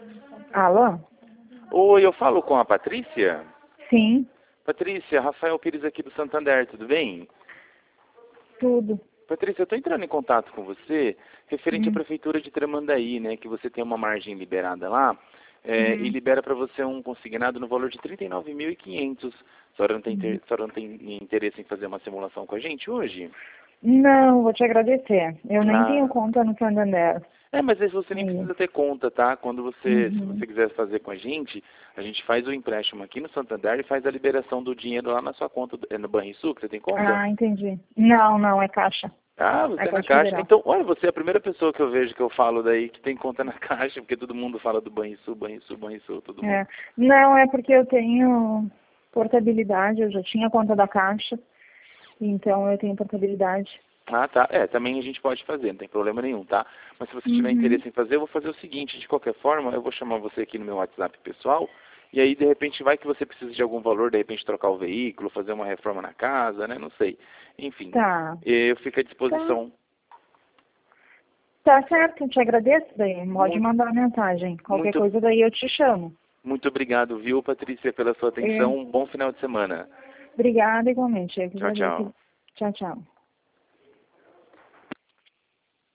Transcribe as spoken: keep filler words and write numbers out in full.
Alô? Oi, eu falo com a Patrícia? Sim, Patrícia, Rafael Pires aqui do Santander, tudo bem? tudo. Patrícia, eu estou entrando em contato com você referente à Hum, Prefeitura de Tramandaí, né, que você tem uma margem liberada lá, é, e hum, libera para você um consignado no valor de trinta e nove mil e quinhentos. A senhora não tem, hum. inter- a senhora não tem interesse em fazer uma simulação com a gente hoje? Não, vou te agradecer. Eu nem tenho Ah, conta no Santander. é, mas aí você nem Aí. precisa ter conta, tá? Quando você, se Uhum. você quiser fazer com a gente, a gente faz o empréstimo aqui no Santander e faz a liberação do dinheiro lá na sua conta, do- é no Banrisul, que você tem conta? Ah, entendi. Não, não, é caixa. Ah, É você é na Caixa Caixa. Federal. Então, olha, você é a primeira pessoa que eu vejo que eu falo daí que tem conta na Caixa, porque todo mundo fala do Banrisul, Banrisul, Banrisul, todo mundo. É. Não, é porque eu tenho portabilidade, eu já tinha conta da Caixa, então eu tenho portabilidade. Ah, tá. É, também a gente pode fazer, não tem problema nenhum, tá? Mas se você tiver Uhum. interesse em fazer, eu vou fazer o seguinte, de qualquer forma, eu vou chamar você aqui no meu WhatsApp pessoal, e aí, de repente, vai que você precisa de algum valor, de repente trocar o veículo, fazer uma reforma na casa, né? Não sei. Enfim, Tá. eu fico à Tá. disposição. Tá certo, eu te agradeço daí. Pode Muito, mandar mensagem. Qualquer muito, coisa daí eu te chamo. muito obrigado, viu, Patrícia, pela sua É. atenção. Um bom final de semana. Obrigada igualmente. Eu que Tchau, agradeço. tchau. Tchau, tchau.